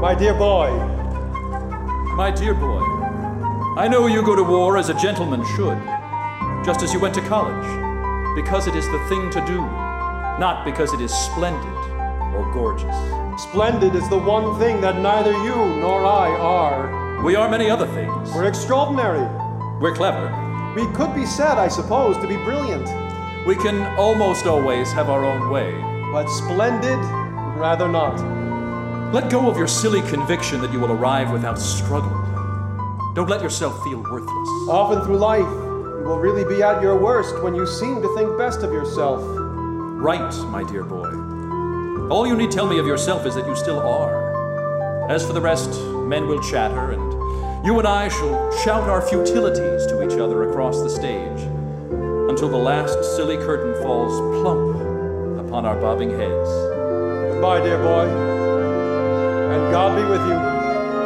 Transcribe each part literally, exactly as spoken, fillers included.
My dear boy. My dear boy, I know you go to war as a gentleman should, just as you went to college, because it is the thing to do, not because it is splendid or gorgeous. Splendid is the one thing that neither you nor I are. We are many other things. We're extraordinary. We're clever. We could be said, I suppose, to be brilliant. We can almost always have our own way. But splendid, rather not. Let go of your silly conviction that you will arrive without struggle. Don't let yourself feel worthless. Often through life, you will really be at your worst when you seem to think best of yourself. Right, my dear boy. All you need tell me of yourself is that you still are. As for the rest, men will chatter, and you and I shall shout our futilities to each other across the stage until the last silly curtain falls plump upon our bobbing heads. Goodbye, dear boy, and God be with you.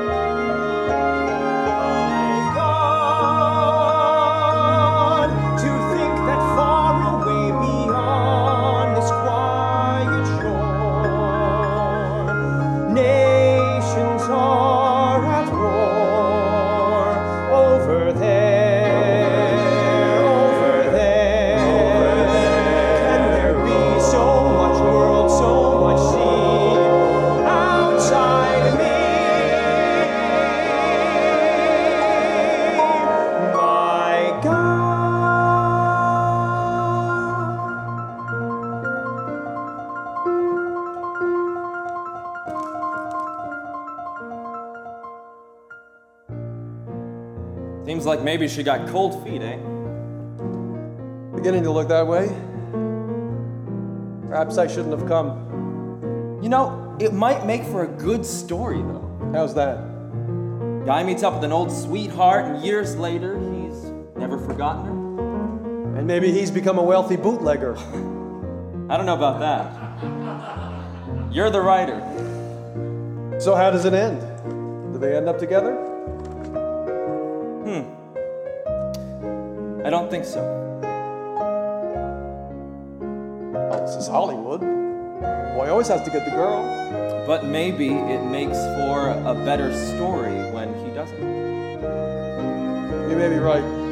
Seems like maybe she got cold feet, eh? Beginning to look that way. Perhaps I shouldn't have come. You know, it might make for a good story, though. How's that? Guy meets up with an old sweetheart, and years later, he's never forgotten her. And maybe he's become a wealthy bootlegger. I don't know about that. You're the writer. So how does it end? Do they end up together? Hmm. I don't think so. Well, this is Hollywood. Boy always has to get the girl. But maybe it makes for a better story when he doesn't. You may be right.